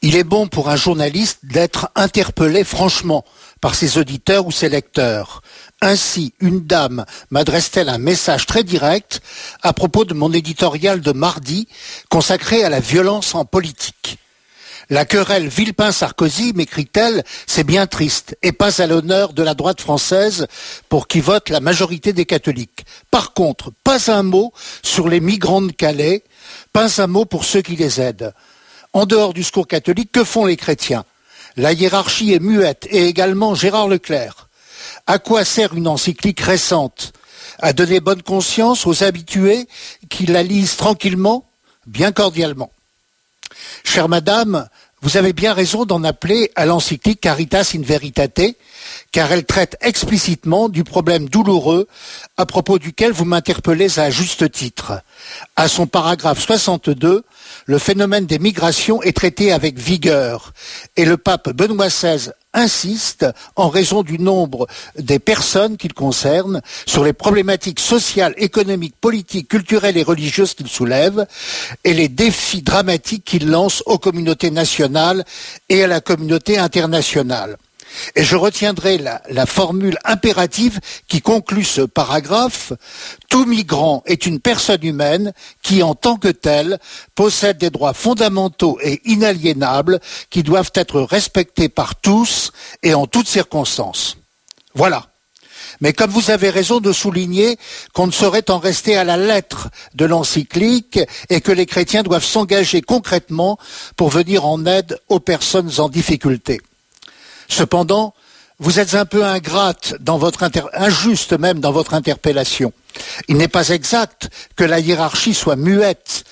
Il est bon pour un journaliste d'être interpellé franchement par ses auditeurs ou ses lecteurs. Ainsi, une dame m'adresse-t-elle un message très direct à propos de mon éditorial de mardi consacré à la violence en politique. La querelle Villepin-Sarkozy, m'écrit-elle, c'est bien triste et pas à l'honneur de la droite française pour qui vote la majorité des catholiques. Par contre, pas un mot sur les migrants de Calais, pas un mot pour ceux qui les aident. En dehors du secours catholique, que font les chrétiens? La hiérarchie est muette et également Gérard Leclerc. À quoi sert une encyclique récente? À donner bonne conscience aux habitués qui la lisent tranquillement, bien cordialement. Chère madame, vous avez bien raison d'en appeler à l'encyclique Caritas in Veritate, car elle traite explicitement du problème douloureux à propos duquel vous m'interpellez à juste titre. À son paragraphe 62, le phénomène des migrations est traité avec vigueur et le pape Benoît XVI insiste, en raison du nombre des personnes qu'il concerne, sur les problématiques sociales, économiques, politiques, culturelles et religieuses qu'il soulève et les défis dramatiques qu'il lance aux communautés nationales et à la communauté internationale. Et je retiendrai la formule impérative qui conclut ce paragraphe. Tout migrant est une personne humaine qui, en tant que telle, possède des droits fondamentaux et inaliénables qui doivent être respectés par tous et en toutes circonstances. Voilà. Mais comme vous avez raison de souligner qu'on ne saurait en rester à la lettre de l'encyclique et que les chrétiens doivent s'engager concrètement pour venir en aide aux personnes en difficulté. Cependant, vous êtes un peu ingrate injuste même dans votre interpellation. Il n'est pas exact que la hiérarchie soit muette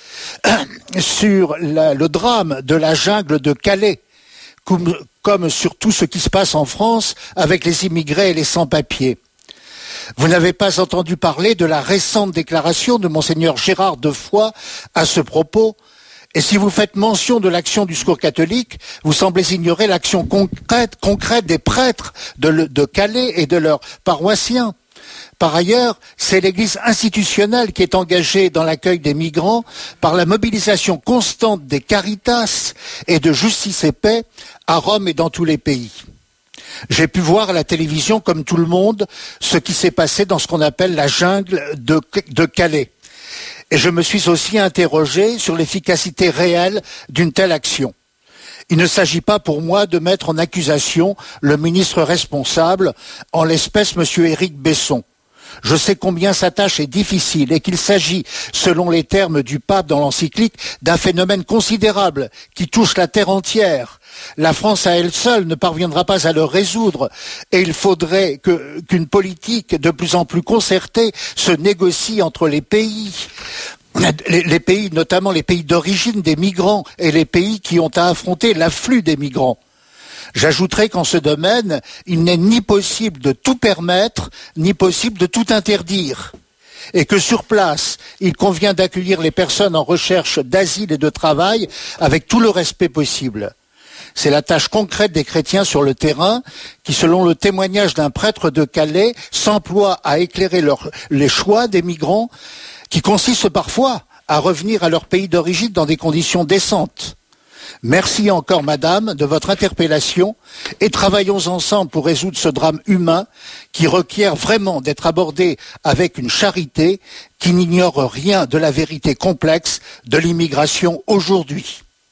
sur le drame de la jungle de Calais, comme sur tout ce qui se passe en France avec les immigrés et les sans-papiers. Vous n'avez pas entendu parler de la récente déclaration de monseigneur Gérard Defoy à ce propos. Et si vous faites mention de l'action du secours catholique, vous semblez ignorer l'action concrète des prêtres de Calais et de leurs paroissiens. Par ailleurs, c'est l'Église institutionnelle qui est engagée dans l'accueil des migrants par la mobilisation constante des Caritas et de Justice et Paix à Rome et dans tous les pays. J'ai pu voir à la télévision, comme tout le monde, ce qui s'est passé dans ce qu'on appelle la jungle de Calais. Et je me suis aussi interrogé sur l'efficacité réelle d'une telle action. Il ne s'agit pas pour moi de mettre en accusation le ministre responsable, en l'espèce M. Éric Besson. Je sais combien sa tâche est difficile et qu'il s'agit, selon les termes du pape dans l'encyclique, d'un phénomène considérable qui touche la terre entière. La France à elle seule ne parviendra pas à le résoudre et il faudrait qu'une politique de plus en plus concertée se négocie entre les pays. Les pays, notamment les pays d'origine des migrants et les pays qui ont à affronter l'afflux des migrants. J'ajouterai qu'en ce domaine, il n'est ni possible de tout permettre, ni possible de tout interdire. Et que sur place, il convient d'accueillir les personnes en recherche d'asile et de travail avec tout le respect possible. C'est la tâche concrète des chrétiens sur le terrain qui, selon le témoignage d'un prêtre de Calais, s'emploient à éclairer les choix des migrants qui consistent parfois à revenir à leur pays d'origine dans des conditions décentes. Merci encore, madame, de votre interpellation et travaillons ensemble pour résoudre ce drame humain qui requiert vraiment d'être abordé avec une charité qui n'ignore rien de la vérité complexe de l'immigration aujourd'hui.